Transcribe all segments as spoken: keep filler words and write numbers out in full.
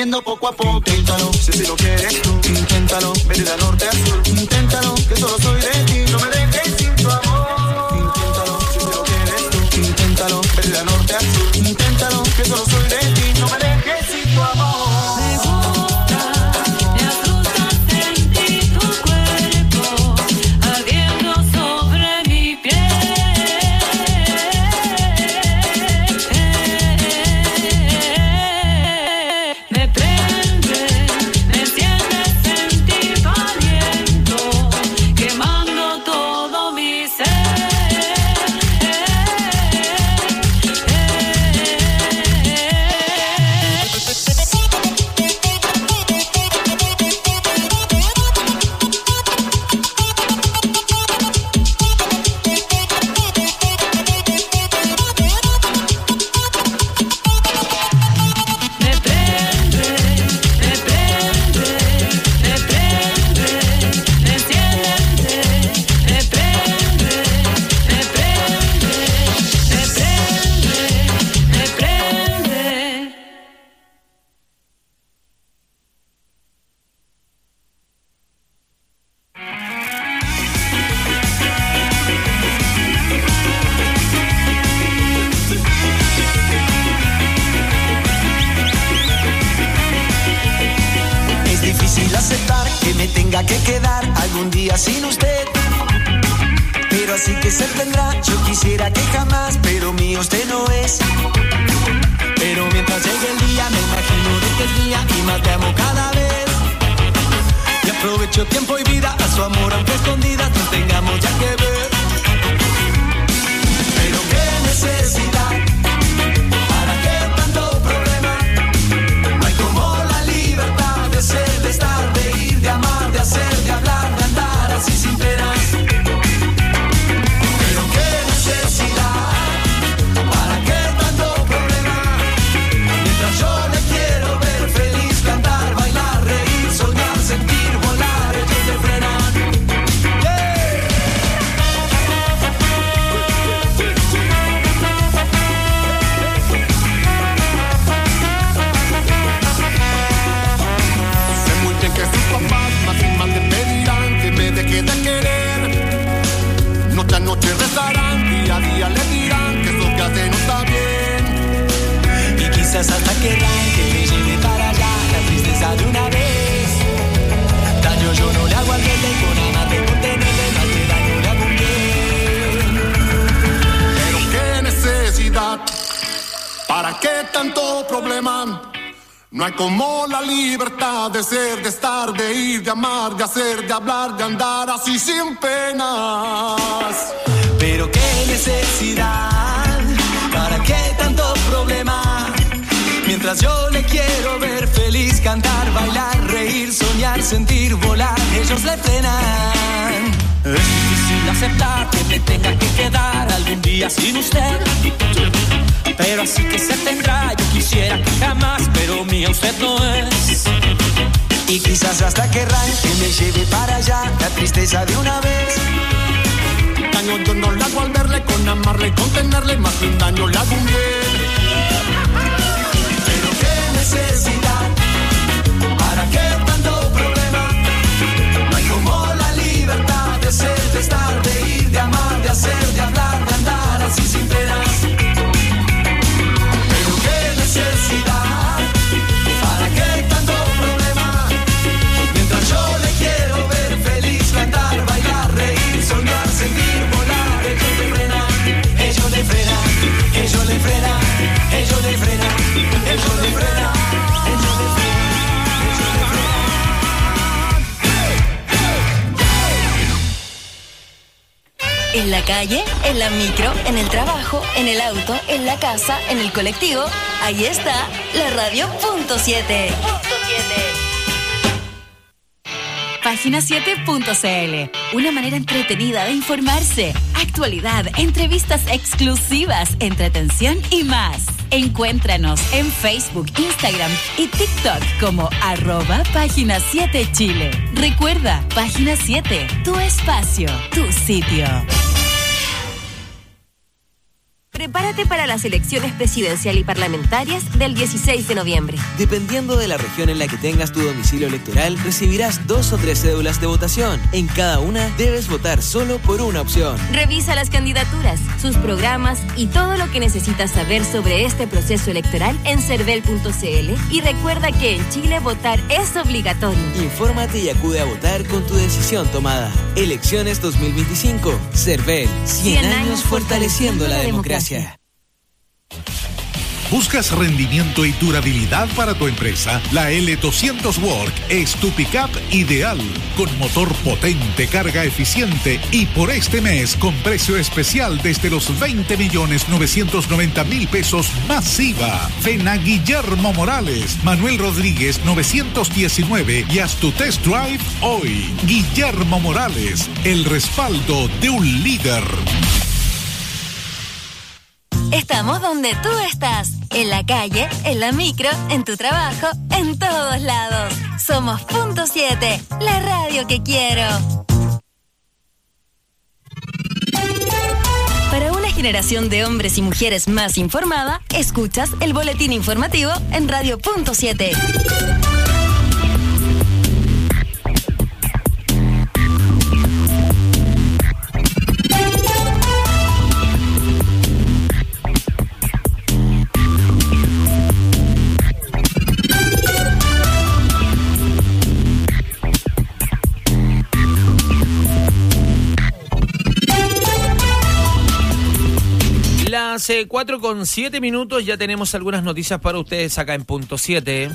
subiendo poco a poco. Inténtalo, si así lo quieres tú. Inténtalo, ven de norte a sur. Inténtalo, que solo soy de ti. No me dejes sin tu amor. Inténtalo, si así lo quieres tú. Inténtalo, ven de norte a sur. Inténtalo, que solo soy de ti. No me dejes sin tu amor. Que quedar algún día sin usted, pero así que se tendrá. Yo quisiera que jamás, pero mío usted no es. Pero mientras llegue el día me imagino de que es mía y más te amo cada vez. Y aprovecho tiempo y vida a su amor aunque escondidas nos tengamos ya que ver. Pero qué necesidad, para qué tanto problema. No hay como la libertad de ser, de estar, de ir, de amar, de hacer, de hablar, de andar así sin penas. Pero qué necesidad, para qué tanto problema. Mientras yo le quiero ver feliz, cantar, bailar, reír, soñar, sentir, volar, ellos me frenan. Yeah. Sé muy bien que sus papás más y más te pedirán que me deje de querer. Noche a noche rezarán, día a día le dirán que eso que hace no está bien. Y quizás hasta querrán que me lleve para allá la tristeza de una vez. Daño yo no le hago al verde, con amarte, contenerle, más que daño le hago un bien. Pero qué necesidad, para qué tanto problema. No hay como la libertad de ser, de estar, de ir, de amar, de hacer, de hablar, de andar así sin penas. Pero qué necesidad, para qué tanto problema. Mientras yo le quiero ver feliz, cantar, bailar, reír, soñar, sentir, volar, ellos le frenan. Es difícil aceptar que me tenga que quedar algún día sin usted, pero así que se tendrá. Yo quisiera que jamás, pero mía usted no es. Y quizás hasta querrán que me lleve para allá la tristeza de una vez. Daño yo no le hago al verle, con amarle, con tenerle, más que un daño le hago un bien. Pero qué necesidad, para qué tanto problema. No hay como la libertad de ser, de estar, de ir, de amar, de hacer, de hablar, de andar así sin penas. Pero qué necesidad, para qué tanto problema. Mientras yo le quiero ver feliz, cantar, bailar, reír, soñar, sentir, volar, ellos le frenan, ellos le frenan, ellos le frenan, ellos le frenan, ellos le frenan, ellos le frenan, ellos le frenan. En la calle, en la micro, en el trabajo, en el auto, en la casa, en el colectivo, ahí está la radio punto siete. Página siete punto c l, una manera entretenida de informarse, actualidad, entrevistas exclusivas, entretención y más. Encuéntranos en Facebook, Instagram y TikTok como arroba Página siete Chile. Recuerda, Página siete, tu espacio, tu sitio. Prepárate para las elecciones presidencial y parlamentarias del dieciséis de noviembre. Dependiendo de la región en la que tengas tu domicilio electoral, recibirás dos o tres cédulas de votación. En cada una debes votar solo por una opción. Revisa las candidaturas, sus programas y todo lo que necesitas saber sobre este proceso electoral en cervel punto c l y recuerda que en Chile votar es obligatorio. Infórmate y acude a votar con tu decisión tomada. Elecciones dos mil veinticinco. Cervel. cien años fortaleciendo la democracia. ¿Buscas rendimiento y durabilidad para tu empresa? La L doscientos Work es tu pickup ideal, con motor potente, carga eficiente y por este mes con precio especial desde los veinte millones novecientos noventa mil pesos masiva. Ven a Guillermo Morales, Manuel Rodríguez novecientos diecinueve y haz tu test drive hoy. Guillermo Morales, el respaldo de un líder. Estamos donde tú estás, en la calle, en la micro, en tu trabajo, en todos lados. Somos Punto siete, la radio que quiero. Para una generación de hombres y mujeres más informada, escuchas el boletín informativo en Radio Punto siete. Hace cuatro con siete minutos ya tenemos algunas noticias para ustedes acá en Punto siete.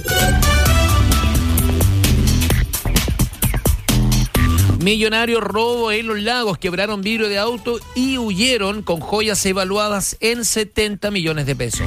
Millonario robo en Los Lagos, quebraron vidrio de auto y huyeron con joyas evaluadas en setenta millones de pesos.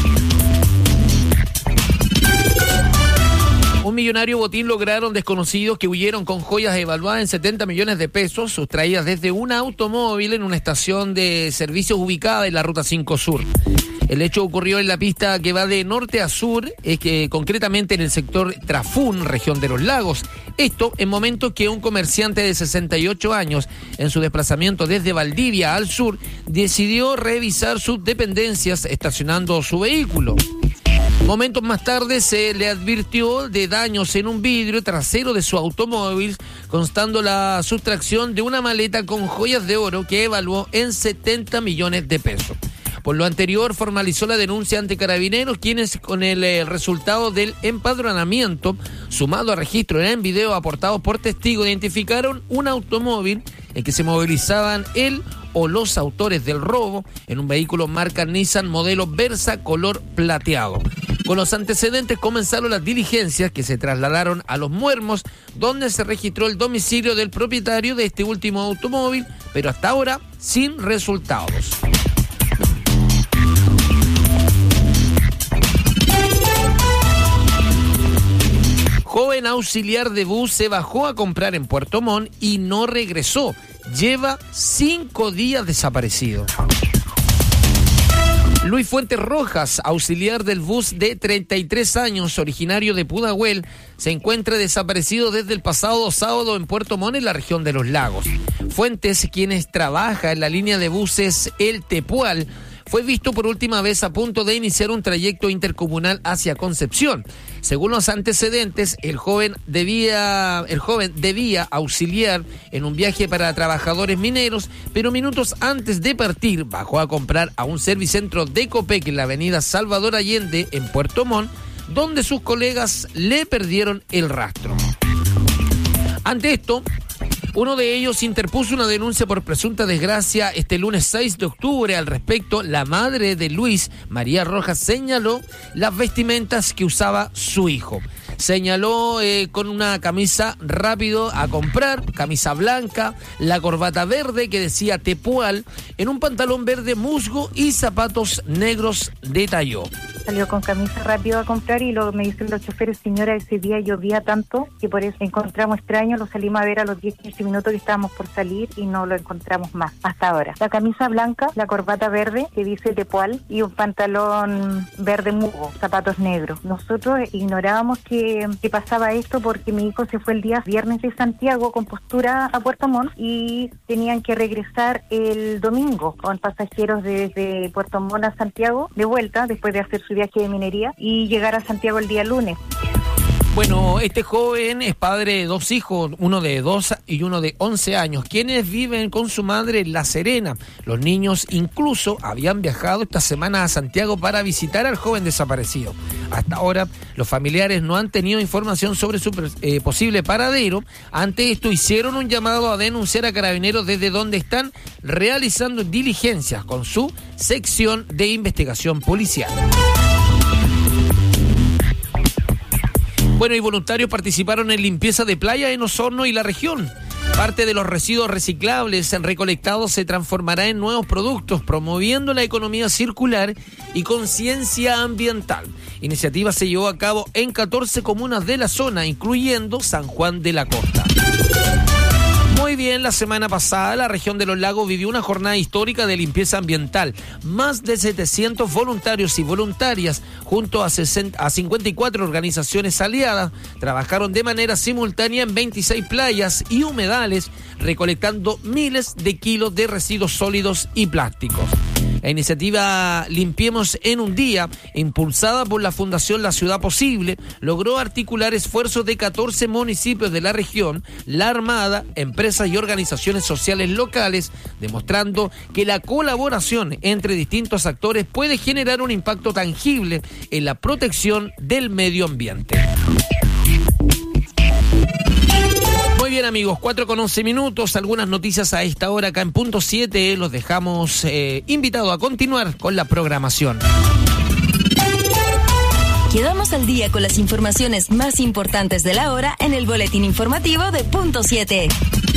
Un millonario botín lograron desconocidos que huyeron con joyas evaluadas en setenta millones de pesos, sustraídas desde un automóvil en una estación de servicios ubicada en la Ruta cinco Sur. El hecho ocurrió en la pista que va de norte a sur, es que concretamente en el sector Trafún, región de Los Lagos. Esto en momentos que un comerciante de sesenta y ocho años, en su desplazamiento desde Valdivia al sur, decidió revisar sus dependencias estacionando su vehículo. Momentos más tarde se le advirtió de daños en un vidrio trasero de su automóvil, constando la sustracción de una maleta con joyas de oro que evaluó en setenta millones de pesos. Por lo anterior, formalizó la denuncia ante Carabineros, quienes con el eh, resultado del empadronamiento, sumado a registro en video aportados por testigos, identificaron un automóvil en que se movilizaban él o los autores del robo en un vehículo marca Nissan modelo Versa color plateado. Con los antecedentes comenzaron las diligencias que se trasladaron a Los Muermos, donde se registró el domicilio del propietario de este último automóvil, pero hasta ahora sin resultados. Joven auxiliar de bus se bajó a comprar en Puerto Montt y no regresó. Lleva cinco días desaparecido. Luis Fuentes Rojas, auxiliar del bus de treinta y tres años, originario de Pudahuel, se encuentra desaparecido desde el pasado sábado en Puerto Montt, en la región de Los Lagos. Fuentes, quienes trabaja en la línea de buses El Tepual, fue visto por última vez a punto de iniciar un trayecto intercomunal hacia Concepción. Según los antecedentes, el joven debía, el joven debía auxiliar en un viaje para trabajadores mineros, pero minutos antes de partir bajó a comprar a un servicentro de Copec en la avenida Salvador Allende en Puerto Montt, donde sus colegas le perdieron el rastro. Ante esto, uno de ellos interpuso una denuncia por presunta desgracia este lunes seis de octubre. Al respecto, la madre de Luis, María Rojas, señaló las vestimentas que usaba su hijo. Señaló eh, con una camisa rápido a comprar, camisa blanca, la corbata verde que decía Tepual, en un pantalón verde musgo y zapatos negros, detalló. salió con camisa rápido a comprar y lo, me dicen los choferes, señora, ese día llovía tanto que por eso encontramos extraño, lo salimos a ver a los diez quince minutos que estábamos por salir y no lo encontramos más hasta ahora. La camisa blanca, la corbata verde que dice Tepual y un pantalón verde mugo, zapatos negros. Nosotros ignorábamos que, que pasaba esto porque mi hijo se fue el día viernes de Santiago con postura a Puerto Montt y tenían que regresar el domingo con pasajeros desde Puerto Montt a Santiago de vuelta después de hacer su viaje de minería y llegar a Santiago el día lunes. Bueno, este joven es padre de dos hijos, uno de dos y uno de once años, quienes viven con su madre en La Serena. Los niños incluso habían viajado esta semana a Santiago para visitar al joven desaparecido. Hasta ahora, los familiares no han tenido información sobre su eh, posible paradero. Ante esto, hicieron un llamado a denunciar a Carabineros desde donde están realizando diligencias con su sección de investigación policial. Bueno, y voluntarios participaron en limpieza de playa en Osorno y la región. Parte de los residuos reciclables recolectados se transformará en nuevos productos, promoviendo la economía circular y conciencia ambiental. Iniciativa se llevó a cabo en catorce comunas de la zona, incluyendo San Juan de la Costa. Muy bien, la semana pasada la región de los lagos vivió una jornada histórica de limpieza ambiental. Más de setecientos voluntarios y voluntarias, junto a, sesenta, a cincuenta y cuatro organizaciones aliadas, trabajaron de manera simultánea en veintiséis playas y humedales, recolectando miles de kilos de residuos sólidos y plásticos. La iniciativa Limpiemos en un Día, impulsada por la Fundación La Ciudad Posible, logró articular esfuerzos de catorce municipios de la región, la Armada, empresas y organizaciones sociales locales, demostrando que la colaboración entre distintos actores puede generar un impacto tangible en la protección del medio ambiente. Muy bien, amigos, cuatro con once minutos, algunas noticias a esta hora acá en Punto siete, los dejamos eh, invitados a continuar con la programación. Quedamos al día con las informaciones más importantes de la hora en el boletín informativo de Punto siete.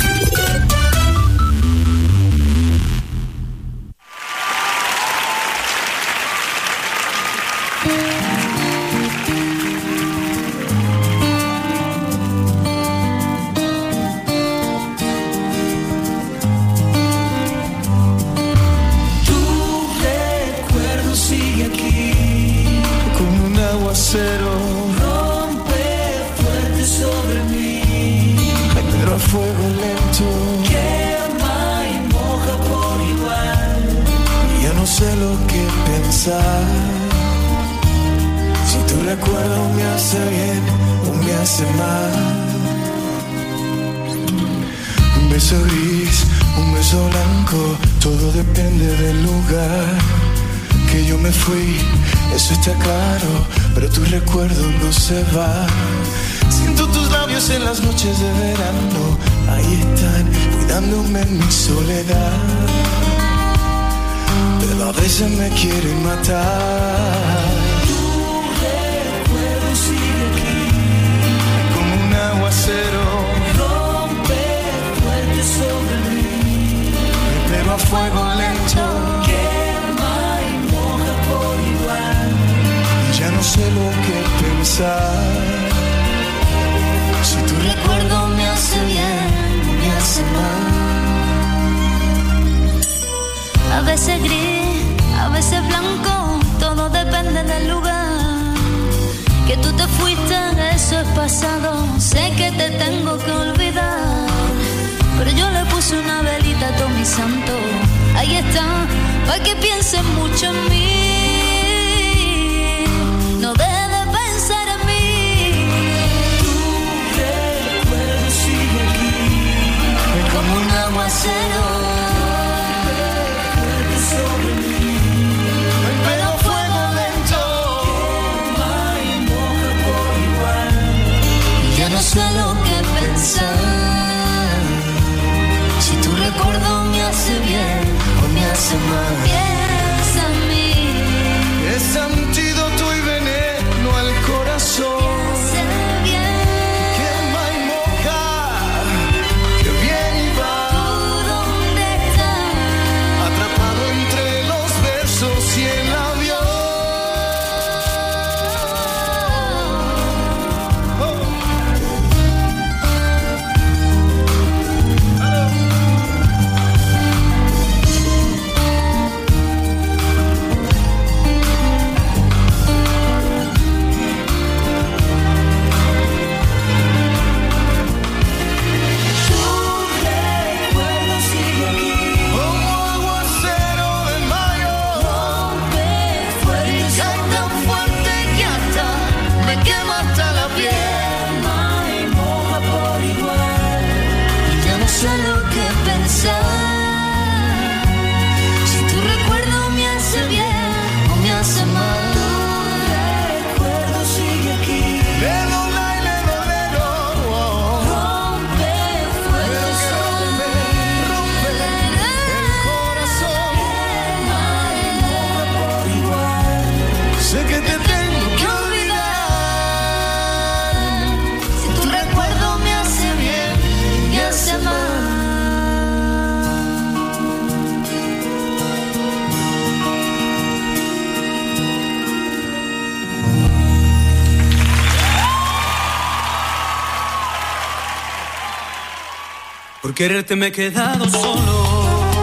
Rompe fuerte sobre mí, pero a fuego lento quema y moja por igual. Y ya no sé lo que pensar. Si tu recuerdo me hace bien o me hace mal. Un beso gris, un beso blanco, todo depende del lugar que yo me fui, eso está claro, pero tu recuerdo no se va. Siento tus labios en las noches de verano, ahí están, cuidándome en mi soledad. Pero a veces me quieren matar. Tu recuerdo sigue aquí, como un aguacero, rompe fuerte sobre mí, pero a fuego lento. Ya no sé lo que pensar. Si tu recuerdo me hace bien, me hace mal. A veces gris, a veces blanco, todo depende del lugar. Que tú te fuiste, eso es pasado. Sé que te tengo que olvidar, pero yo le puse una velita a todo mi santo. Ahí está, para que pienses mucho en mí. No debe pensar en mí. Tu recuerdo sigue aquí, como un aguacero, fuerte sobre mí, pero a fuego lento, quema y moja por igual. Ya no sé lo que pensar. Si tu recuerdo me hace bien o me hace mal. Piensa en mí. Es antídoto y veneno al corazón. Piensa bien. Quema y moja, que bien va. ¿Tú dónde estás? Atrapado entre los versos y el avión. Por quererte me he quedado solo,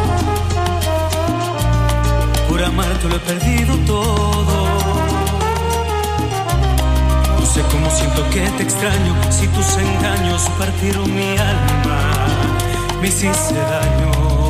por amarte lo he perdido todo. No sé cómo siento que te extraño, si tus engaños partieron mi alma, me hiciste daño.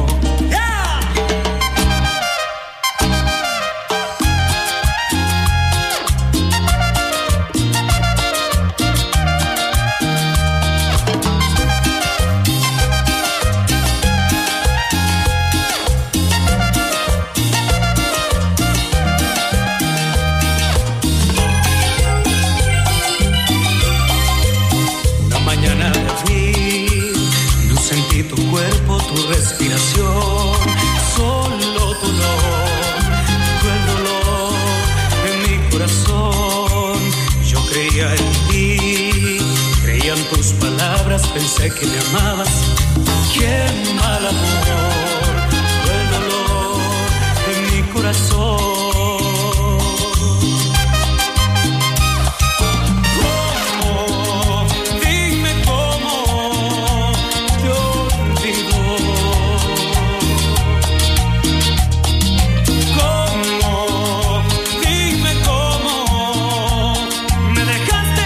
Pensé que me amabas, qué mal amor, fue el dolor en mi corazón. ¿Cómo? Dime cómo te olvido. ¿Cómo? Dime cómo me dejaste.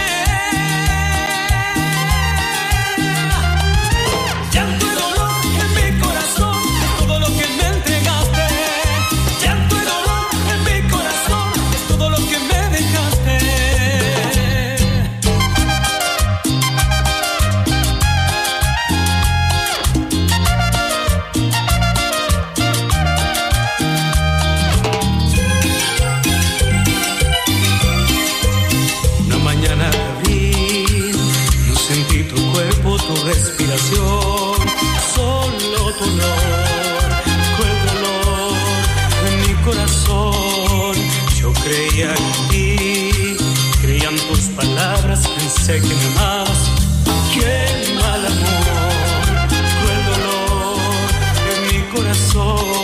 Respiración, solo tu olor, fue el dolor en mi corazón. Yo creía en ti, creía en tus palabras, pensé que me amabas. Qué mal amor, fue el dolor en mi corazón.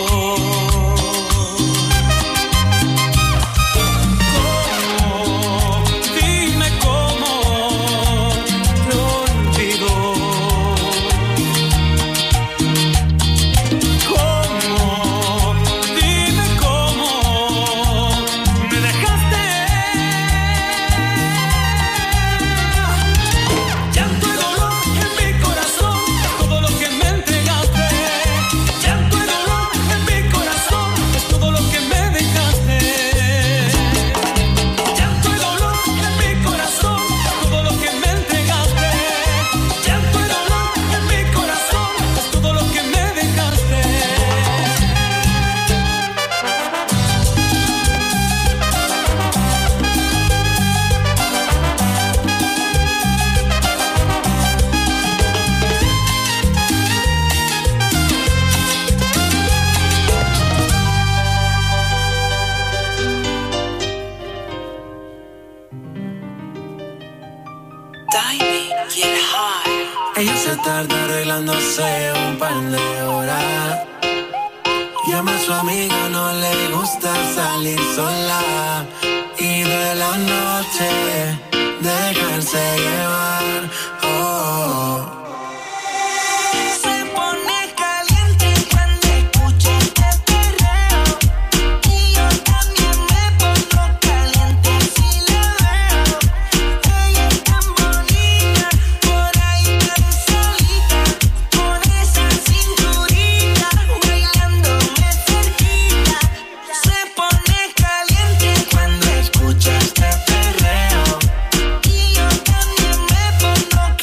Ella se tarda arreglándose un par de horas. Llama a su amiga, no le gusta salir sola. Y de la noche dejarse llevar. Oh. Cuando escucha este perreo, y yo también me pongo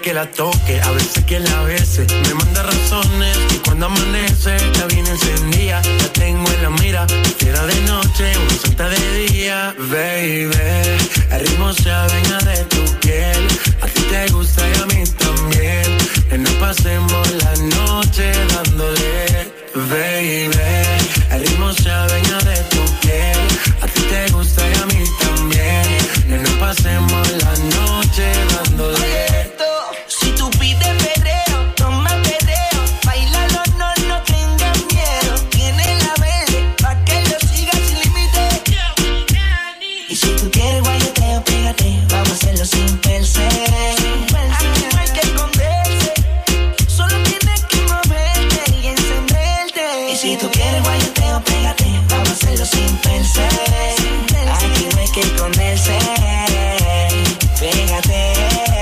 que la toque, a veces que la bese. Me manda razones y cuando amanece está bien encendida. La tengo en la mira, fiera de noche, una santa de día. Baby, el ritmo se adueña de tu piel. A ti te gusta y a mí también. Que no pasemos la noche dándole. Baby, el ritmo se adueña de tu piel. A ti te gusta y a mí también. Que no pasemos la noche dándole. Si tú pides perreo, toma perreo. Bailalo, no, no tengas miedo. Tiene la verde pa' que lo sigas sin límite. Y si tú quieres guayoteo, pégate. Vamos a hacerlo sin perse. Aquí no hay que esconderse. Solo tienes que moverte y encenderte. Y si tú quieres guayoteo, pégate. Vamos a hacerlo sin perse. Aquí no hay que esconderse. Pégate.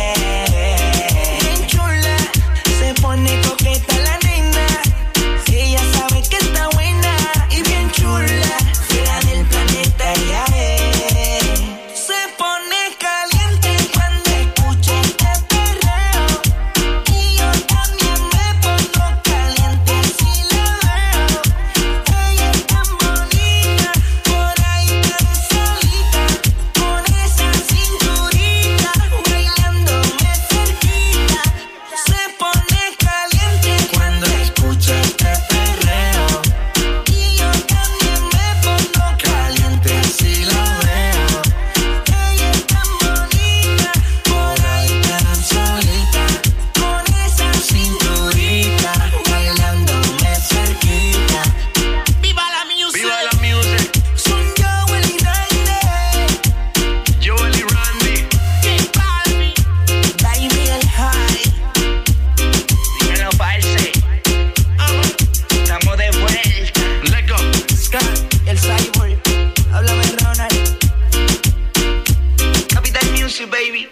Bien chula, se pone coqueta la nena. Ella sabe que está buena y bien chula. Fuera del planeta ya es. Se pone caliente cuando escucha este perreo. Y yo también me pongo caliente si la veo. Ella es tan bonita, por ahí tan solita. Con esa cinturita, bailándome cerquita. Se pone caliente cuando escucha este perreo. Y yo también me pongo caliente si la veo. Ella es tan bonita, por ahí tan solita. Con esa cinturita, bailándome cerquita. ¡Viva la music! ¡Viva la music! Son Joel y Randy. Joel y Randy. J Balvin. Baby el high. Dímelo, parce. Estamos de vuelta. Let's go. Scott, el cyborg. Háblame, Ronald. Capital Music, baby.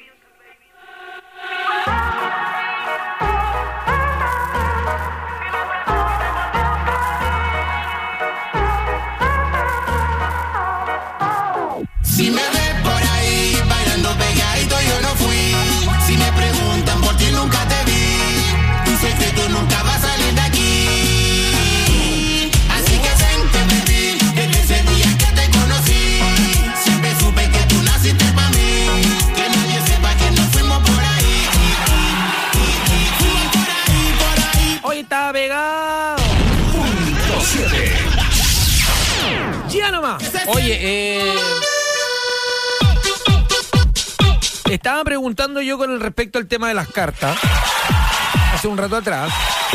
Si me ves por ahí bailando pegadito, yo no fui. Si me preguntan por ti, nunca te vi. Tu secreto nunca va a salir de aquí. Así que vente, baby, desde ese día que te conocí. Siempre supe que tú naciste para mí. Que nadie sepa que nos fuimos por ahí. Fuimos por ahí, por ahí. Hoy está pegado. Ya nomás. Oye, eh... estaba preguntando yo con el respecto al tema de las cartas hace un rato atrás.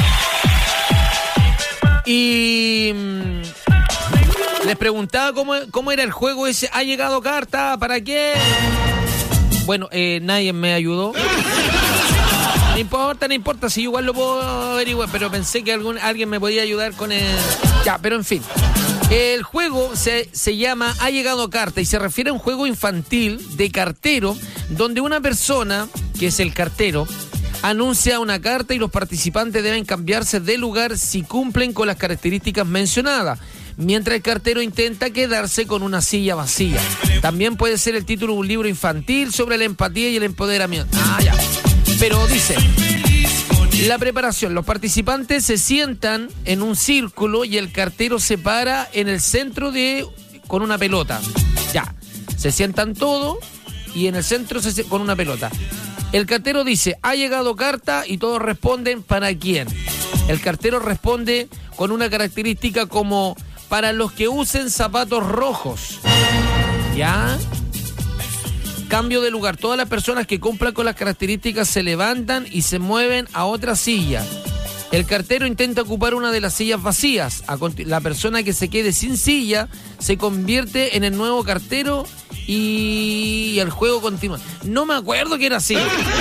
Y mm, les preguntaba cómo, cómo era el juego ese. ¿Ha llegado carta? ¿Para qué? Bueno, eh, nadie me ayudó. No importa, no importa, si igual lo puedo averiguar, pero pensé que algún, alguien me podía ayudar con el... Ya, pero en fin. El juego se, se llama Ha llegado carta y se refiere a un juego infantil de cartero donde una persona, que es el cartero, anuncia una carta y los participantes deben cambiarse de lugar si cumplen con las características mencionadas, mientras el cartero intenta quedarse con una silla vacía. También puede ser el título de un libro infantil sobre la empatía y el empoderamiento. Ah, ya. Pero dice... La preparación. Los participantes se sientan en un círculo y el cartero se para en el centro de con una pelota. Ya. Se sientan todos y en el centro se, con una pelota. El cartero dice, ha llegado carta y todos responden, ¿para quién? El cartero responde con una característica como para los que usen zapatos rojos. ¿Ya? Cambio de lugar. Todas las personas que cumplan con las características se levantan y se mueven a otra silla. El cartero intenta ocupar una de las sillas vacías. La persona que se quede sin silla se convierte en el nuevo cartero y el juego continúa. No me acuerdo que era así.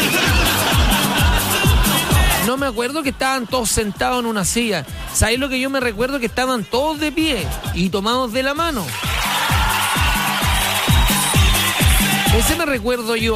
No me acuerdo que estaban todos sentados en una silla. ¿Sabéis lo que yo me recuerdo? Que estaban todos de pie y tomados de la mano. Ese me recuerdo yo.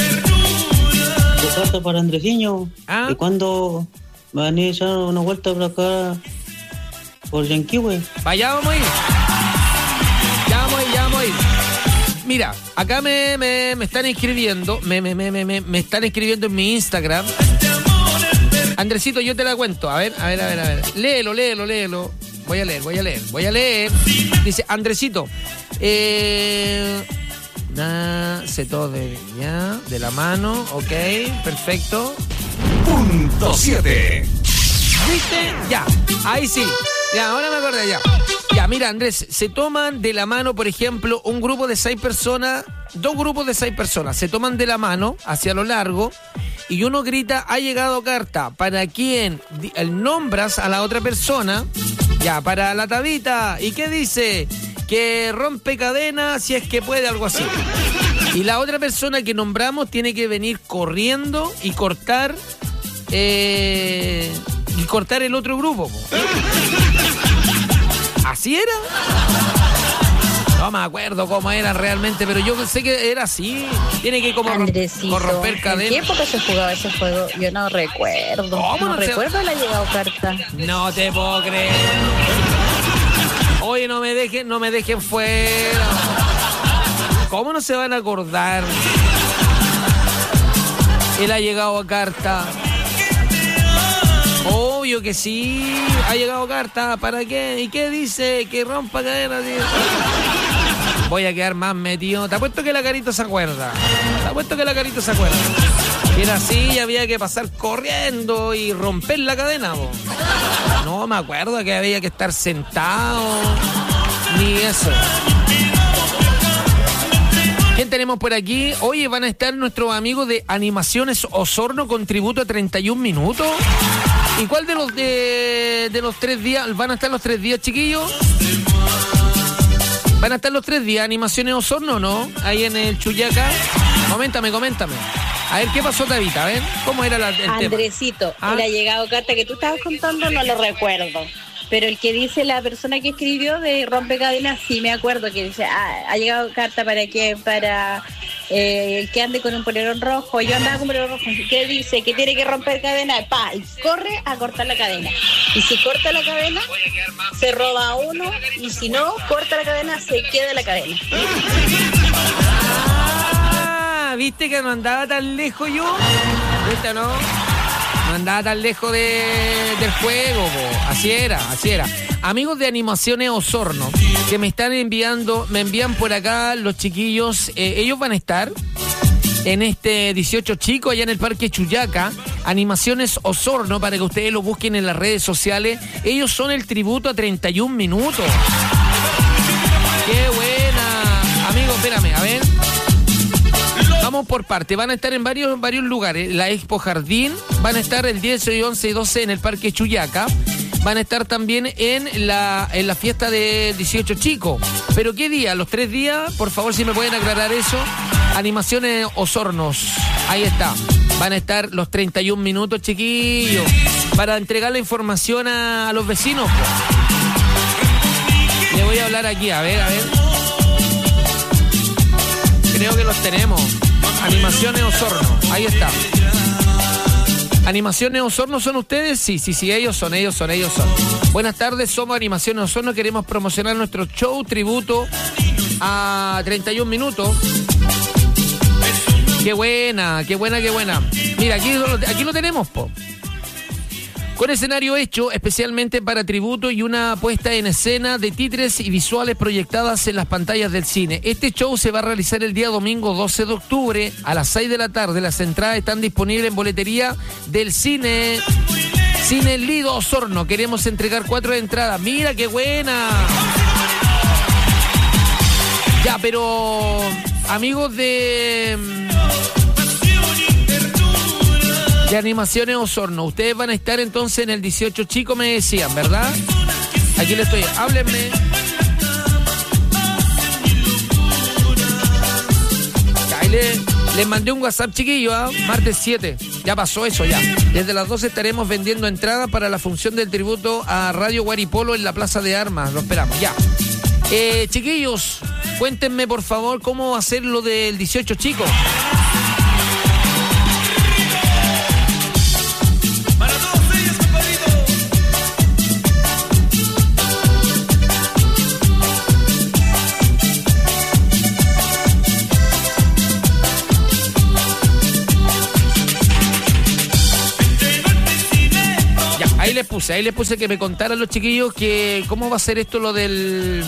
De carta para Andresiño. ¿Ah? ¿Y cuándo van a echar una vuelta por acá por Yanquihue? Vaya, vamos a ir. Ya vamos a ir, ya vamos a ir. mira, acá me, me, me están escribiendo, me, me, me, me, me están escribiendo en mi Instagram. Andresito, yo te la cuento. A ver, a ver, a ver, a ver. Léelo, léelo, léelo. Voy a leer, voy a leer, voy a leer. Dice, Andresito, eh... Nah, se todo de, ya, de la mano, ok, perfecto. Punto siete. ¿Viste? Ya, ahí sí. Ya, ahora me acordé, ya. Ya, mira, Andrés, se toman de la mano, por ejemplo, un grupo de seis personas, dos grupos de seis personas, se toman de la mano hacia lo largo y uno grita, ha llegado carta, para quien nombras a la otra persona, ya, para la Tabita, ¿y qué dice? Que rompe cadenas si es que puede, algo así. Y la otra persona que nombramos tiene que venir corriendo y cortar eh, y cortar el otro grupo. ¿Así era? No me acuerdo cómo era realmente, pero yo sé que era así. Tiene que como Andresito, corromper cadenas. ¿En qué época se jugaba ese juego? Yo no recuerdo. ¿Cómo no no te- recuerdo la llegado carta. No te puedo creer. Oye, no me dejen, no me dejen fuera. ¿Cómo no se van a acordar? Él ha llegado a carta. Obvio que sí. Ha llegado carta. ¿Para qué? ¿Y qué dice? Que rompa cadenas. Voy a quedar más metido. Te apuesto que la Carito se acuerda. Te apuesto que la Carito se acuerda. Y era así y había que pasar corriendo y romper la cadena, bo. No me acuerdo que había que estar sentado. Ni eso. ¿Quién tenemos por aquí? Oye, van a estar nuestros amigos de Animaciones Osorno con tributo a treinta y un minutos. ¿Y cuál de los de, de los tres días? ¿Van a estar los tres días, chiquillos? ¿Van a estar los tres días Animaciones Osorno, no? Ahí en el Chuyaca. Coméntame, coméntame. A ver, ¿qué pasó, Tabita? A ver, ¿cómo era la, el tema? Andresito, ¿Ah? el ha llegado carta que tú estabas contando no lo recuerdo. Pero el que dice la persona que escribió de rompecadenas, sí me acuerdo que dice, ah, ha llegado carta para que, para eh, el que ande con un polerón rojo. Yo andaba con un polerón rojo. ¿Qué dice? Que tiene que romper cadena. Pa, y corre a cortar la cadena. Y si corta la cadena, se roba a uno. Y si no, corta la cadena, se queda la cadena. Ah, ¿viste que no andaba tan lejos yo? ¿Viste, no? No andaba tan lejos de, del juego, po. Así era, así era. Amigos de Animaciones Osorno, que me están enviando, me envían por acá los chiquillos, eh, ellos van a estar en este dieciocho chico allá en el Parque Chuyaca, Animaciones Osorno, para que ustedes lo busquen en las redes sociales. Ellos son el tributo a treinta y un minutos. ¡Qué buena! Amigos, espérame, a ver. Vamos por parte, van a estar en varios, en varios lugares. La Expo Jardín, van a estar el diez, once y doce en el Parque Chuyaca. Van a estar también en la, en la fiesta de dieciocho Chico. ¿Pero qué día? ¿Los tres días? Por favor, si me pueden aclarar eso. Animaciones Osornos, ahí está. Van a estar los treinta y un minutos, chiquillos, para entregar la información a, a los vecinos. Le voy a hablar aquí, a ver, a ver. Creo que los tenemos. Animaciones Osorno, ahí está. ¿Animaciones Osorno son ustedes? Sí, sí, sí, ellos son, ellos son, ellos son. Buenas tardes, somos Animaciones Osorno, queremos promocionar nuestro show tributo a treinta y un minutos. Qué buena, qué buena, qué buena. Mira, aquí, aquí lo tenemos, po. Con escenario hecho especialmente para tributo y una puesta en escena de títeres y visuales proyectadas en las pantallas del cine. Este show se va a realizar el día domingo doce de octubre a las seis de la tarde. Las entradas están disponibles en boletería del cine Cine Lido Osorno. Queremos entregar cuatro entradas. ¡Mira qué buena! Ya, pero amigos de... de Animaciones Osorno, ustedes van a estar entonces en el dieciocho Chico, me decían, ¿verdad? Aquí le estoy, háblenme. Ahí le, les mandé un WhatsApp, chiquillo, ¿eh? Martes siete, ya pasó eso ya. Desde las doce estaremos vendiendo entradas para la función del tributo a Radio Guaripolo en la Plaza de Armas, lo esperamos, ya. Eh, chiquillos, cuéntenme por favor cómo va a ser lo del dieciocho Chico. puse, ahí les puse que me contaran los chiquillos que cómo va a ser esto lo del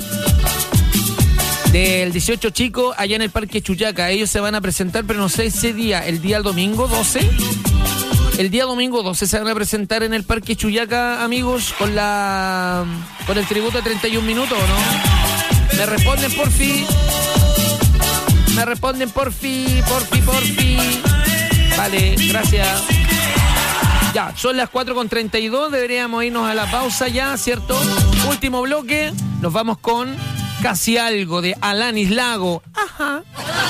del dieciocho chicos allá en el Parque Chuyaca. Ellos se van a presentar, pero no sé ese día, el día domingo doce. El día domingo doce se van a presentar en el Parque Chuyaca, amigos, con la con el tributo de treinta y un minutos, ¿no? Me responden por fin. Me responden por fin, por fin, por fin. Vale, gracias. Ya, son las cuatro con treinta y dos, deberíamos irnos a la pausa ya, ¿cierto? Último bloque, nos vamos con Casi Algo de Alanis Lago. Ajá.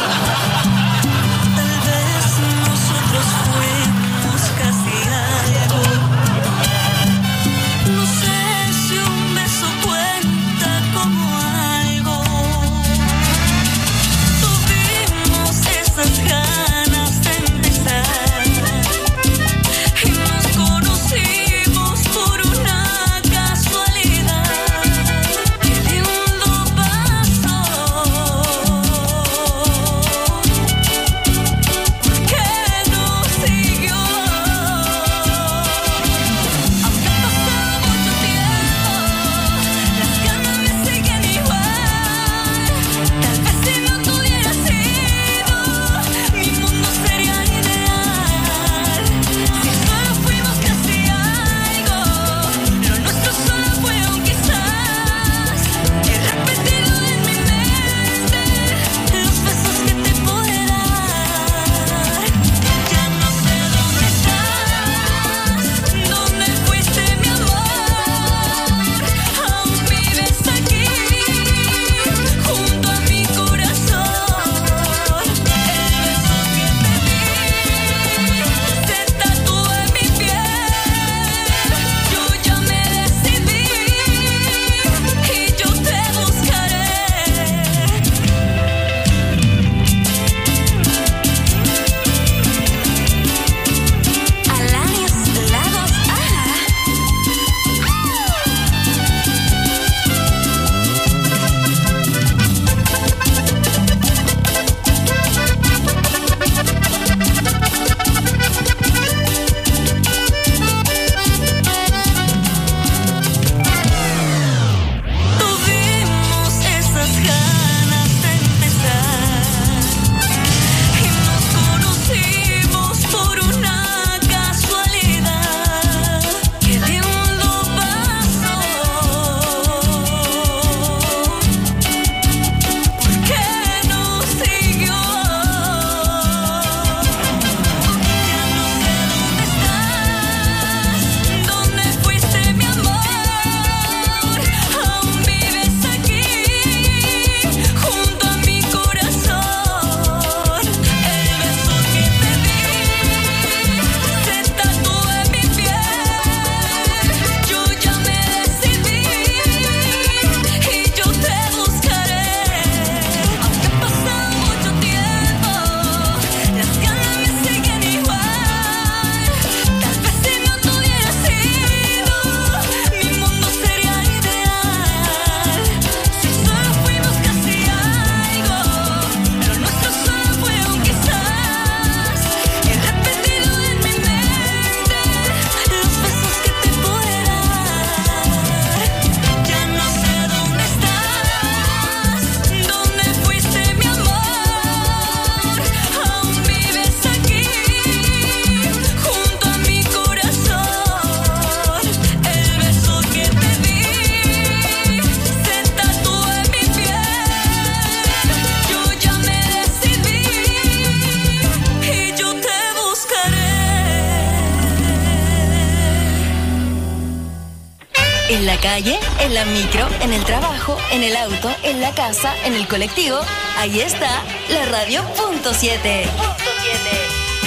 En la calle, en la micro, en el trabajo, en el auto, en la casa, en el colectivo. Ahí está la radio punto siete. Punto siete.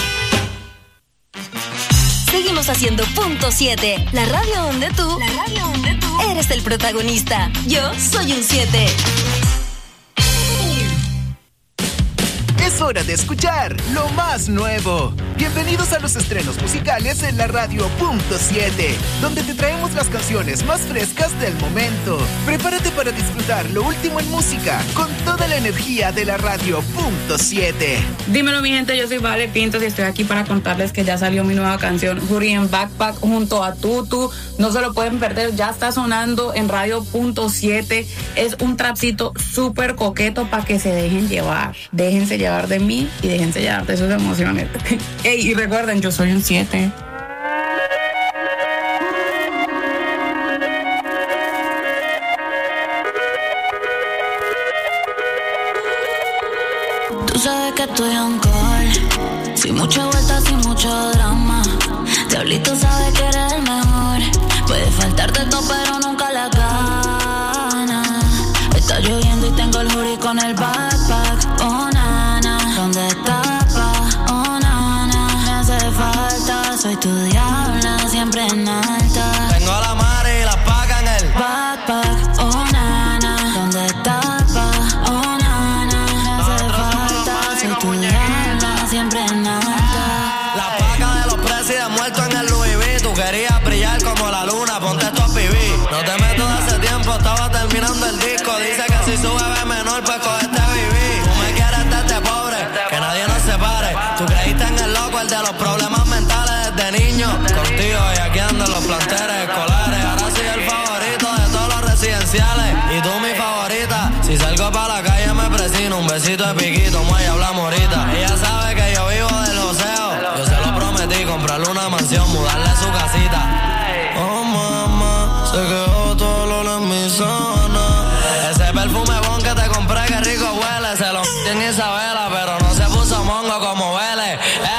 Seguimos haciendo punto siete, la radio donde tú, la radio donde tú eres el protagonista. Yo soy un siete. Es hora de escuchar lo más nuevo. Bienvenidos a los estrenos musicales en la radio punto siete, donde te traemos las canciones más frescas podcast del momento. Prepárate para disfrutar lo último en música con toda la energía de la radio punto siete. Dímelo, mi gente, yo soy Vale Pintos y estoy aquí para contarles que ya salió mi nueva canción Jury en Backpack junto a Tutu. No se lo pueden perder, ya está sonando en radio punto siete. Es un trapcito súper coqueto para que se dejen llevar. Déjense llevar de mí y déjense llevar de sus emociones. Ey, y recuerden, yo soy un siete. Tú sabes que estoy on call, sin mucha vuelta, sin mucho drama. Diablito sabe que eres el mejor. Puede faltarte todo, pero nunca la gana. Está lloviendo y tengo el jury con el backpack. Oh, nana, ¿dónde está, pa? Oh, nana, me hace falta. Soy tu diabla, siempre en alta. Tengo la madre y la paga en el backpack. Oh, nana, ¿dónde está, pa? Oh, nana, me hace falta. Soy tu diabla, siempre en alta. La paga de los presidentes muertos en el Louis V. Tú querías brillar como la luna, ponte esto a vivir. No te meto de hace tiempo, estaba terminando el disco. Dice que si sube ve menor, pues cogete a vivir. Tú me quieres desde pobre, que nadie nos separe. Tú creíste en el loco, el de los problemas mentales desde niño. Contigo y aquí ando en los planteles escolares. Ahora soy el favorito de todos los residenciales. Y tú mi favorita. Si salgo para la calle me presino. Un besito de piquito, muelle, hablamos ahorita. Ella sabe que yo vivo del joseo. Yo se lo prometí, comprarle una mansión, mudarle su casita. Oh mamá, se quedó todo el olor en mi zona. Ese perfume bon que te compré, que rico huele. Se lo tiene Isabela, pero no se puso mongo como Vélez.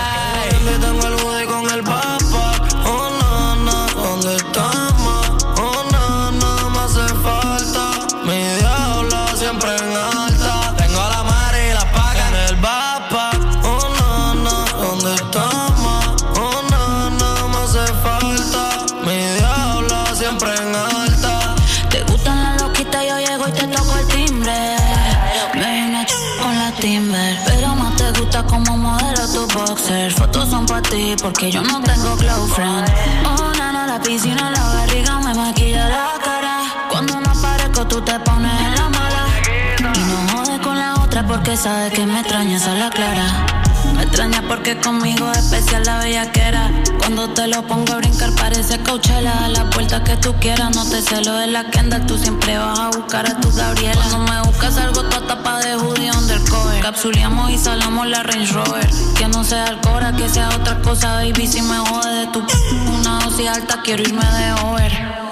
Ey, tengo el hoodie con el backpack. Oh nana, ¿dónde estamos? Oh nana, me hace falta. Mi diablo siempre en alta. Tengo la madre y la paga en el backpack. Oh nana, ¿dónde estamos? Oh nana, me hace falta. Mi diablo siempre en alta. Te gustan las loquitas, yo llego y te toco el timbre. Me vi una ch con la Timber, pero más te gusta como modelo tu boxer. Fotos son para ti porque yo no tengo glow friend. Oh nana, la piscina, la barriga me maquilla la cara. Cuando no aparezco tú te pones en la mala. Y no jodes con la otra porque sabes que me extrañas a la clara. Me extraña porque conmigo es especial la bellaquera. Cuando te lo pongo a brincar parece Coachella. A la puerta que tú quieras, no te celo de la Kendall. Tú siempre vas a buscar a tu Gabriela. Cuando me buscas algo toda tapa de hoodie undercover. Capsuleamos y salamos la Range Rover. Que no sea Alcora, que sea otra cosa, baby. Si me jode de tu p*** una dosis alta, quiero irme de over.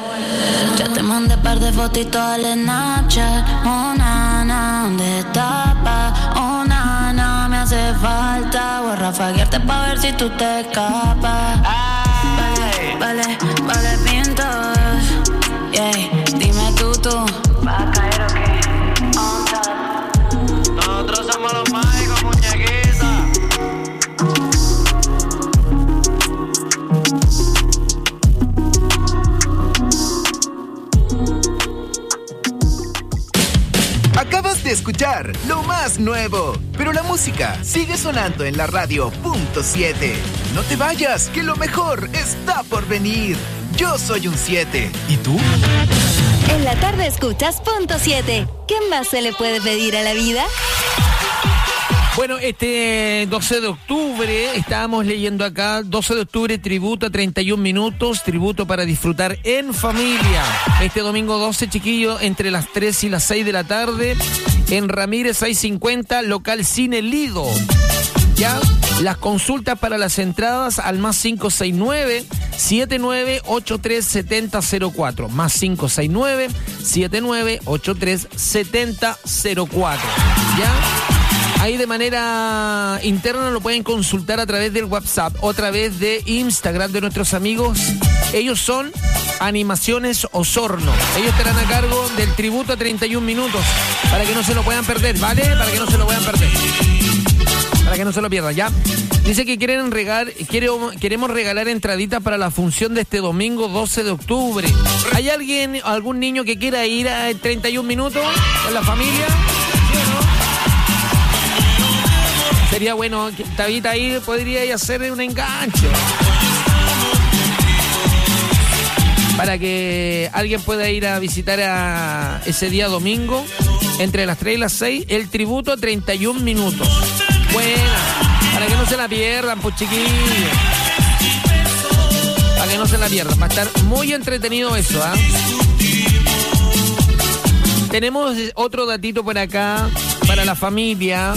Ya te mandé par de fotitos al Snapchat. Oh nana, ¿dónde estás, pa? Oh nana, me hace falta. Voy a rafaguearte pa' ver si tú te escapas. Vale, vale, vale, pintos. Yeah, dime tú, tú. ¿Vas a caer o qué? On top. Nosotros somos los mágicos, muñequitos. Acabas de escuchar lo más nuevo, pero la música sigue sonando en la radio punto siete. No te vayas, que lo mejor está por venir. Yo soy un siete. ¿Y tú? En la tarde escuchas punto siete. ¿Qué más se le puede pedir a la vida? Bueno, este doce de octubre, estábamos leyendo acá, doce de octubre, tributo a treinta y un minutos, tributo para disfrutar en familia. Este domingo doce, chiquillo, entre las tres y las seis de la tarde, en Ramírez seiscientos cincuenta, local Cine Lido. Ya, las consultas para las entradas al más cinco seis nueve, siete nueve ocho tres, siete cero cero cuatro, más cinco seis nueve, siete nueve ocho tres, siete cero cero cuatro. ¿Ya? Ahí de manera interna lo pueden consultar a través del WhatsApp o a través de Instagram de nuestros amigos. Ellos son Animaciones Osorno. Ellos estarán a cargo del tributo a treinta y un minutos. Para que no se lo puedan perder, ¿vale? Para que no se lo puedan perder. Para que no se lo pierdan, ¿ya? Dice que quieren regalar, quiere, queremos regalar entraditas para la función de este domingo doce de octubre. ¿Hay alguien, algún niño que quiera ir a treinta y un minutos con la familia? ¿Sí o no? Sería bueno, Tabita ahí podría hacer un enganche. para que alguien pueda ir a visitar a ese día domingo, entre las tres y las seis, el tributo a treinta y un minutos. Buena, para que no se la pierdan, pues chiquillos. Para que no se la pierdan, va a estar muy entretenido eso, ¿ah? ¿eh? Tenemos otro datito por acá, para la familia.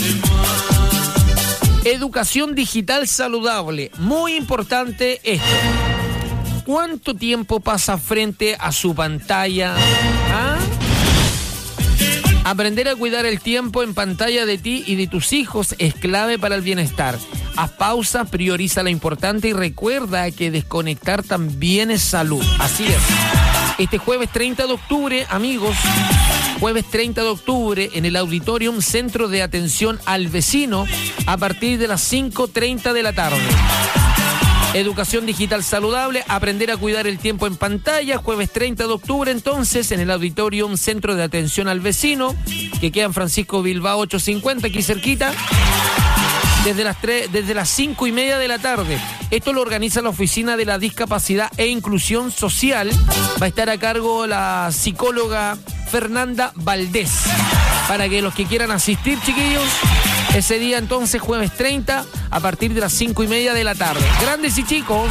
Educación digital saludable, muy importante esto. ¿Cuánto tiempo pasa frente a su pantalla? ¿Ah? Aprender a cuidar el tiempo en pantalla de ti y de tus hijos es clave para el bienestar. Haz pausa, prioriza lo importante y recuerda que desconectar también es salud. Así es. Este jueves treinta de octubre, amigos, jueves treinta de octubre, en el Auditorium Centro de Atención al Vecino, a partir de las cinco treinta de la tarde. Educación digital saludable, aprender a cuidar el tiempo en pantalla, jueves treinta de octubre, entonces, en el Auditorium Centro de Atención al Vecino, que queda en Francisco Bilbao ochocientos cincuenta, aquí cerquita, desde las tres, desde las cinco y media de la tarde. Esto lo organiza la Oficina de la Discapacidad e Inclusión Social. Va a estar a cargo la psicóloga Fernanda Valdés. Para que los que quieran asistir, chiquillos, ese día entonces, jueves treinta, a partir de las cinco y media de la tarde. Grandes y chicos.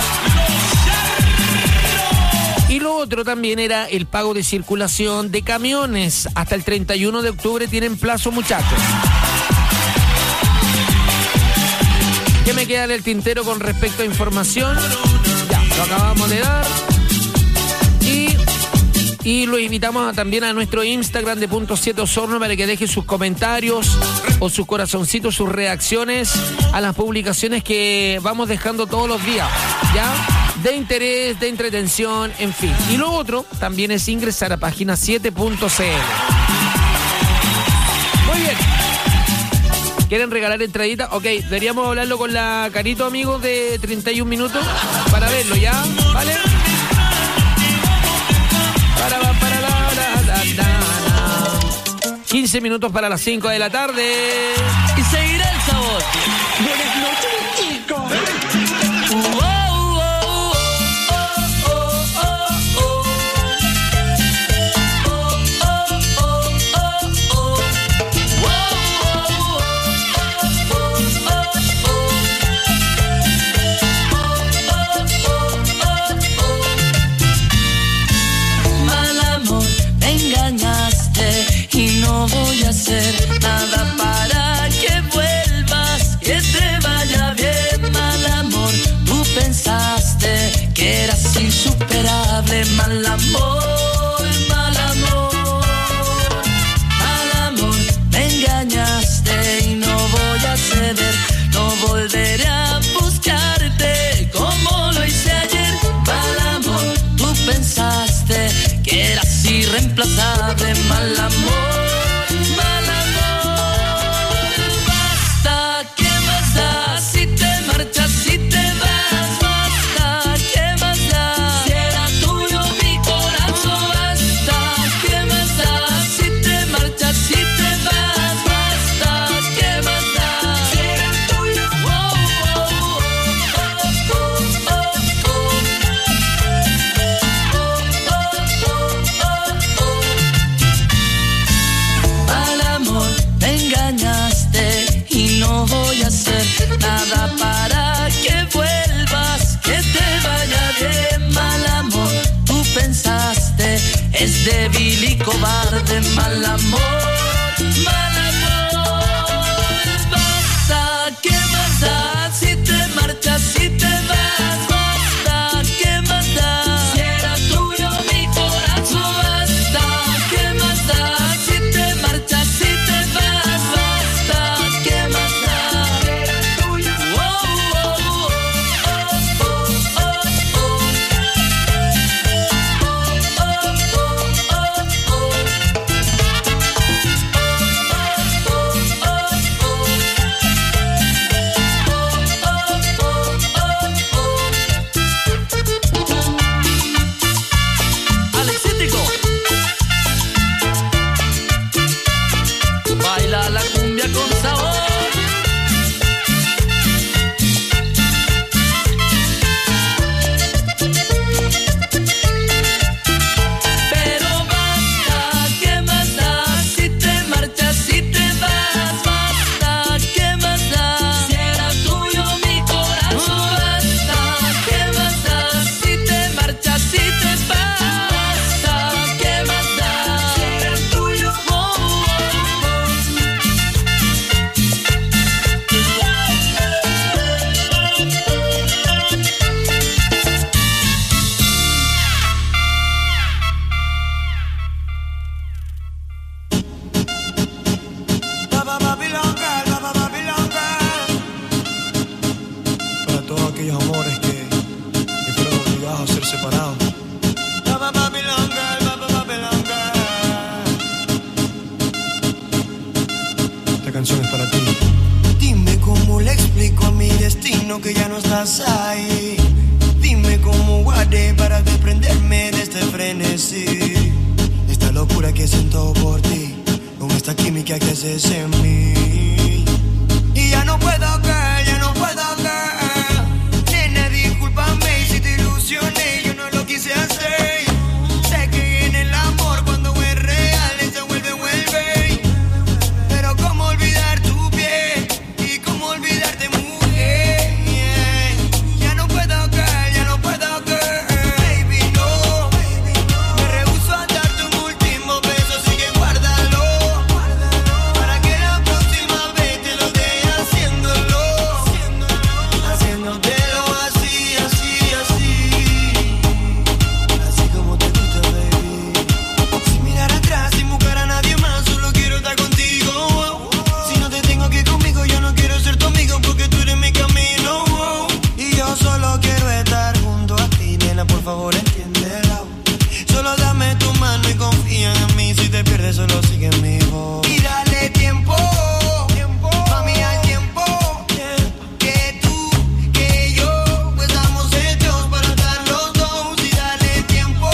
Y lo otro también era el pago de circulación de camiones. Hasta el treinta y uno de octubre tienen plazo, muchachos. ¿Qué me queda en el tintero con respecto a información? Ya, lo acabamos de dar. Y, y lo invitamos a, también a nuestro Instagram de Punto siete Osorno para que deje sus comentarios o sus corazoncitos, sus reacciones a las publicaciones que vamos dejando todos los días, ¿ya? De interés, de entretención, en fin. Y lo otro también es ingresar a página siete punto c l. Muy bien. ¿Quieren regalar entradita? Ok, deberíamos hablarlo con la Carito, amigos, de treinta y un minutos para verlo, ¿ya? ¿Vale? Para, para, la, la, la, la, la. quince minutos para las cinco de la tarde. Y seguirá el sabor. Buenas noches, chicos. Wow. No voy a hacer nada para que vuelvas, que te vaya bien, mal amor. Tú pensaste que eras insuperable, mal amor, mal amor, mal amor. Me engañaste y no voy a ceder, no volveré a buscarte como lo hice ayer, mal amor. Tú pensaste que eras irreemplazable, mal amor. Nada para que vuelvas, que te vaya bien, mal amor. Tú pensaste, es débil y cobarde, mal amor, mal amor. Basta, ¿qué más da? Si te marchas, si te vas, basta, ¿qué más da? Si era tuyo mi corazón, basta, ¿qué más da? Si te marchas, si te vas, basta, ¿qué más da? canción es para ti. Dime cómo le explico a mi destino que ya no estás ahí. Dime cómo guardé para desprenderme de este frenesí. Esta locura que siento por ti, con esta química que haces en mí. Y ya no puedo caer, ya no puedo caer. Nena, discúlpame si te ilusioné, yo no lo quise hacer. Sé que en el amor cuando es real se vuelve, vuelve. Pero cómo olvidar tu piel y cómo olvidarte, mujer. Ya no puedo caer, ya no puedo caer. Baby, no, me rehúso a darte un último beso, así que guárdalo, para que la próxima vez te lo dé haciéndolo, haciéndotelo así, así, así, así como te gusta, baby. Sin mirar atrás, sin buscar a nadie más, solo quiero estar contigo. Si no te tengo aquí conmigo, yo no quiero ser tu amigo, porque tú eres mi camino. Y yo solo quiero estar junto a ti, nena, por favor entiéndelo. Solo dame tu mano y confía en mí, si te pierdes solo sigue mi voz. Y dale tiempo, mami, al tiempo, que tú, que yo, pues estamos hechos para estar los dos. Y dale tiempo,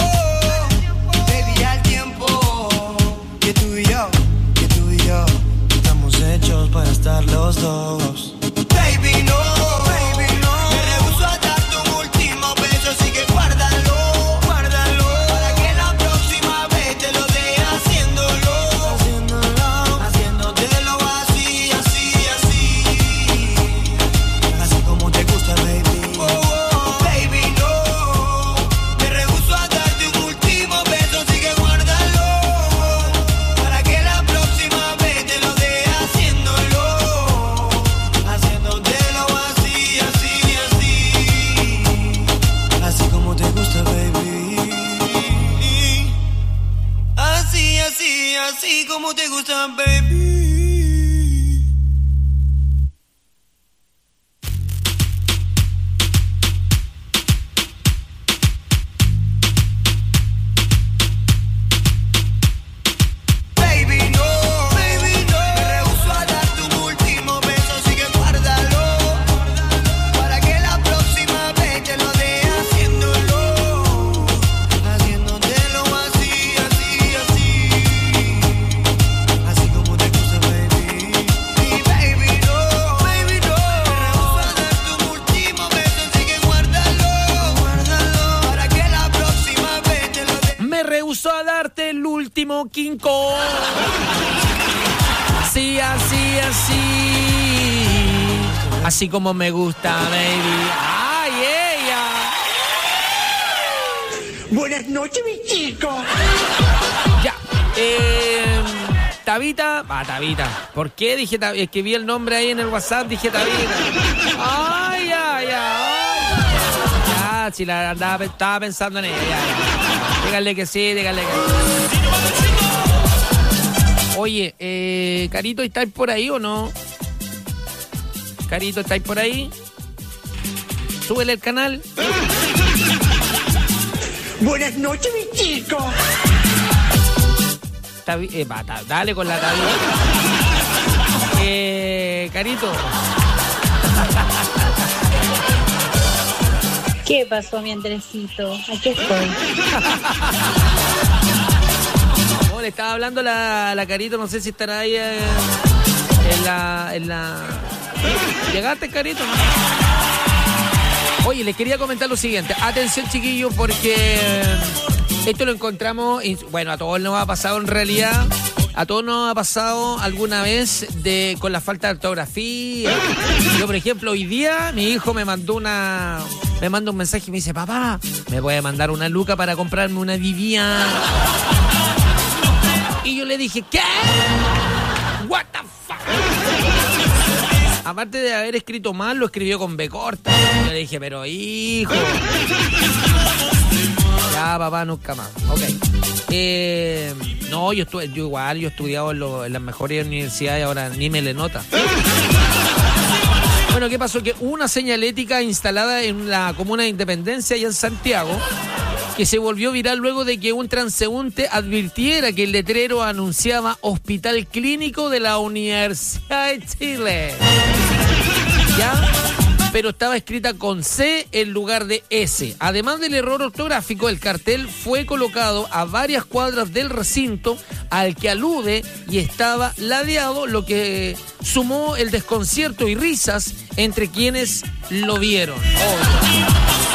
baby, al tiempo, que tú y yo, que tú y yo, estamos hechos para estar los dos. Baby, no, baby, no, me rehúso a darte un último beso, así que guárdalo, guárdalo, para que la próxima vez te lo dé haciéndolo, haciéndolo, haciéndotelo así, así, así, así como te gusta, baby. Oh, oh, baby, no, me rehúso a darte un último beso, así que guárdalo, para que la próxima vez te lo dé haciéndolo, haciéndotelo así, así, así, así como te gusta, baby. Así, así, así como te gusta, baby. Baby, no, baby, no, me rehúso a darte un último beso, así que guárdalo, para que la próxima vez te lo dé haciéndolo, haciéndotelo así, así, así, así como te gusta, baby. Y baby, no, baby, no, me rehúso a darte un último beso, así que guárdalo, guárdalo, para que la próxima vez te lo dé. Me rehusó a darte el último King Kong. Sí, así, así. Así como me gusta, baby. ¡Ay, ella! Buenas noches, mi chico. Ya. Eh, Tabita. Ah, Tabita. ¿Por qué dije Tabita? Es que vi el nombre ahí en el WhatsApp, dije Tabita. ¡Ay, ay, ay! Ya, si la andaba, estaba pensando en ella. Ya, ya. Díganle que sí, díganle que sí. Oye, eh, Carito, ¿estáis por ahí o no? Carito, ¿estáis por ahí? Súbele el canal. Buenas noches, mi chico. Tabi- eh, va, ta- dale con la Tabita. Eh, Carito. ¿Qué pasó, mi Andresito? Aquí estoy. Oh, le estaba hablando la, la Carito, no sé si estará ahí eh, en la... En la... ¿Llegaste, Carito? Oye, les quería comentar lo siguiente. Atención, chiquillos, porque esto lo encontramos... Bueno, a todos nos ha pasado en realidad. A todos nos ha pasado alguna vez de con la falta de ortografía. Yo, por ejemplo, hoy día mi hijo me mandó una... Me manda un mensaje y me dice, papá, ¿me puede mandar una luca para comprarme una Vivian? Y yo le dije, ¿qué? What the fuck? Aparte de haber escrito mal, lo escribió con B corta. Yo le dije, pero hijo. Ya, papá, nunca más. Ok. Eh, no, yo, estuve, yo igual, yo he estudiado en, lo, en las mejores universidades, ahora ni me le nota. Bueno, ¿qué pasó? Que hubo una señalética instalada en la comuna de Independencia y en Santiago que se volvió viral luego de que un transeúnte advirtiera que el letrero anunciaba Hospital Clínico de la Universidad de Chile. ¿Ya? Pero estaba escrita con C en lugar de S. Además del error ortográfico, el cartel fue colocado a varias cuadras del recinto al que alude y estaba ladeado, lo que sumó el desconcierto y risas entre quienes lo vieron. Obvio.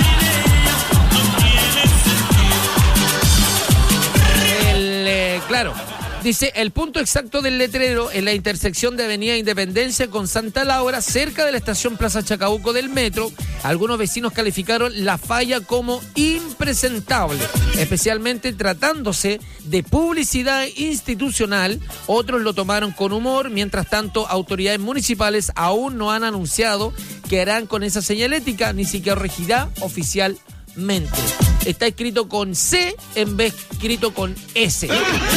El, eh, claro. Dice, el punto exacto del letrero en la intersección de Avenida Independencia con Santa Laura, cerca de la estación Plaza Chacabuco del metro. Algunos vecinos calificaron la falla como impresentable, especialmente tratándose de publicidad institucional. Otros lo tomaron con humor. Mientras tanto, autoridades municipales aún no han anunciado qué harán con esa señalética, ni siquiera regirá oficialmente. Está escrito con C en vez de escrito con S.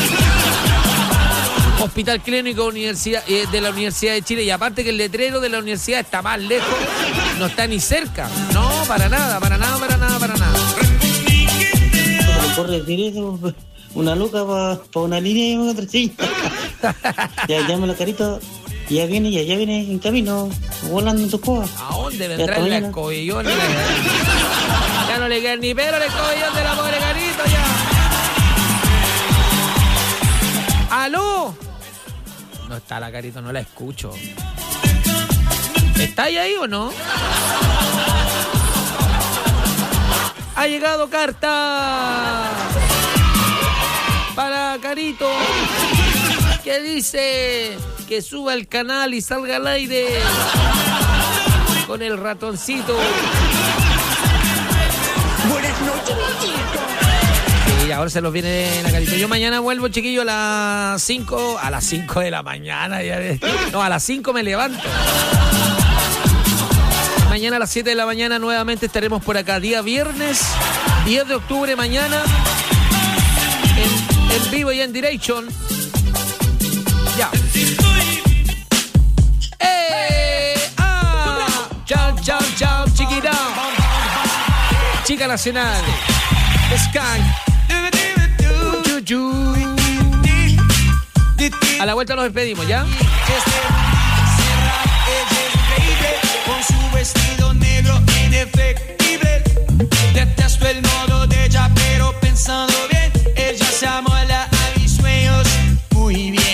Hospital Clínico Universidad, eh, de la Universidad de Chile. Y aparte que el letrero de la universidad está más lejos, no está ni cerca. No, para nada, para nada, para nada, para nada. Por decir eso, una luca para pa una línea y otra sí. Ya llama la carita, ya viene, ya, ya viene en camino, volando en tu escoba. ¿A dónde vendrá el escobillón? Ya no le queda ni pero el escobillón de la pobre carita ya. ¡Aló! No está la carita, no la escucho. ¿Está ahí o no? Ha llegado carta para Carito, que dice que suba el canal y salga al aire con el ratoncito. Buenas noches, Sí, ahora se los viene la Carito. Yo mañana vuelvo, chiquillo, a las cinco, a las cinco de la mañana. Ya ves. No, a las cinco me levanto. Mañana a las siete de la mañana nuevamente estaremos por acá. Día viernes, diez de octubre, mañana. En, en vivo y en direction. Ya. ¡Eh! ¡Ah! ¡Chao, chao, chao, chiquita! Chica nacional. Skank. Chuchu. A la vuelta nos despedimos, ¿ya? Con su vestido negro indefectible. Detesto el modo de ella, pero pensando bien, ella se amola a mis sueños muy bien.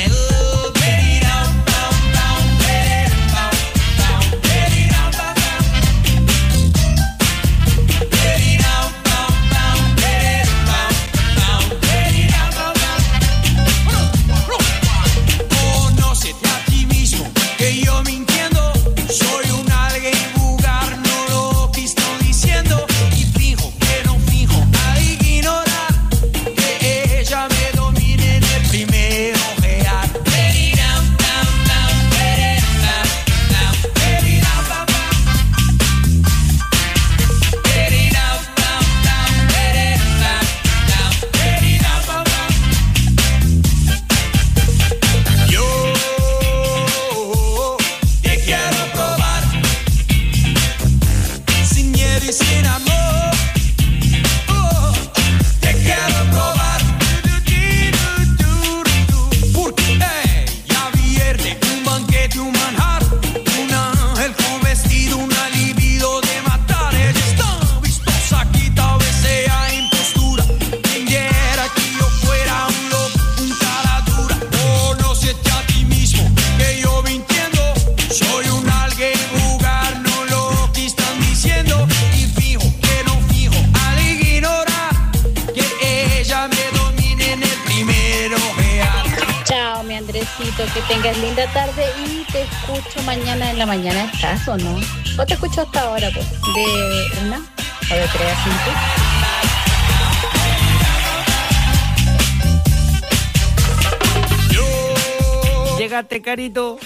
Que tengas linda tarde y te escucho mañana en la mañana. ¿Estás o no? ¿O te escucho hasta ahora, pues? ¿De una o de tres a cinco? Llegate, Carito.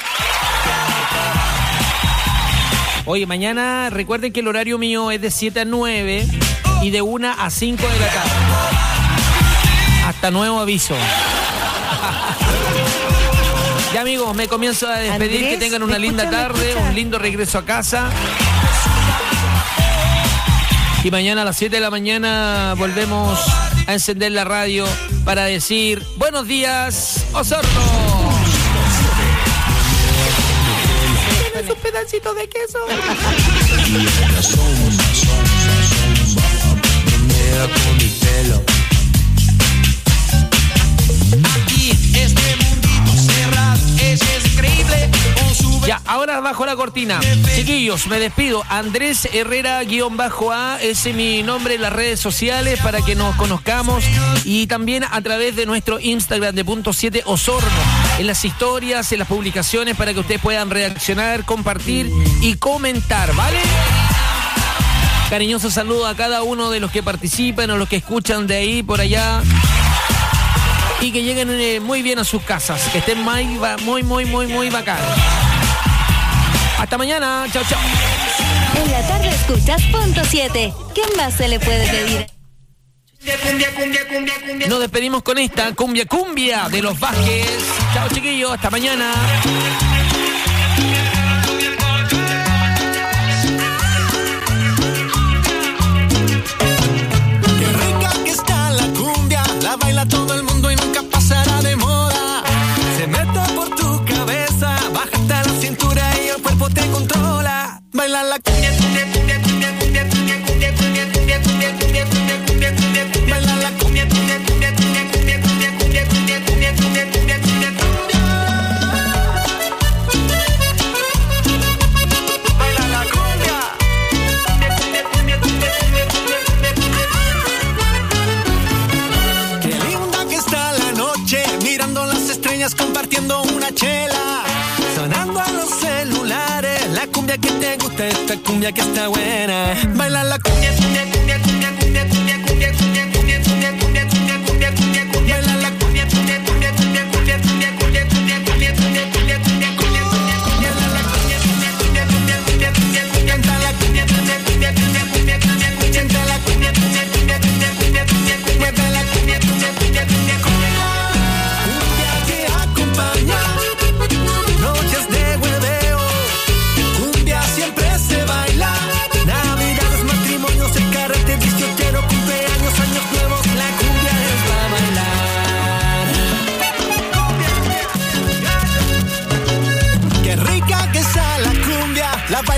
Oye, mañana recuerden que el horario mío es de siete a nueve y de una a cinco de la tarde. Hasta nuevo aviso. Ya, amigos, me comienzo a despedir. Andrés, que tengan una linda tarde, un lindo regreso a casa. Y mañana a las siete de la mañana volvemos a encender la radio para decir buenos días, Osorno. ¿Tienes un pedacito de queso? Con mi pelo. Aquí este mundito cerrado es increíble. Ya, ahora bajo la cortina. Chiquillos, me despido. Andrés Herrera guión bajo A, ese es mi nombre en las redes sociales para que nos conozcamos y también a través de nuestro Instagram de punto siete Osorno, en las historias, en las publicaciones para que ustedes puedan reaccionar, compartir y comentar, ¿vale? Cariñoso saludo a cada uno de los que participan o los que escuchan de ahí por allá. Y que lleguen eh, muy bien a sus casas. Que estén muy, muy, muy, muy, muy bacanos. Hasta mañana. Chao, chao. En la tarde escuchas punto siete. ¿Qué más se le puede pedir? Nos despedimos con esta cumbia cumbia de los Vázquez. Chao, chiquillos. Hasta mañana. La baila todo el mundo y nunca pasará de moda. Se mete por tu cabeza, baja hasta la cintura y el cuerpo te controla. Baila la cumbia, cumbia, cumbia, cumbia, cumbia, cumbia, cumbia, cumbia, cumbia, cumbia, cumbia, cumbia, cumbia, cumbia. Baila la cumbia, cumbia, cumbia, cumbia, cumbia, cumbia, cumbia, cumbia, cumbia, cumbia, cumbia, cumbia, cumbia. Baila la cumbia. Cumbia, cumbia, cumbia, cumbia, cumbia, cumbia, cumbia, cumbia. Qué linda que está la noche, mirando las estrellas, compartiendo una chela, sonando a los celulares, la cumbia que te gusta, esta cumbia que está buena. Baila la cumbia, cumbia, cumbia, cumbia, cumbia, cumbia, cumbia, cumbia, cumbia, cumbia, cumbia, cumbia, cumbia, cumbia, cumbia. Baila la cumbia, cumbia, cumbia, cumbia, cumbia, cumbia, cumbia, cumbia, cumbia, cumbia, cumbia, cumbia, cumbia, cumbia. Baila la cumbia, cumbia, cumbia, cumbia, cumbia, cumbia, cumbia. Canta la cumbia, cumbia, cumbia, cumbia, cumbia, cumbia, cumbia. Canta la cumbia, cumbia, cumbia, cumbia, cumbia, cumbia, cumbia. Baila la cumbia, cumbia, cumbia, cumbia, cumbia. Cumbia que acompaña noches de hueveo. Cumbia siempre se baila. Navidades, matrimonios, el carrete, discoteros, cumpleaños, años nuevos. La cumbia es para bailar. Qué rica que sale.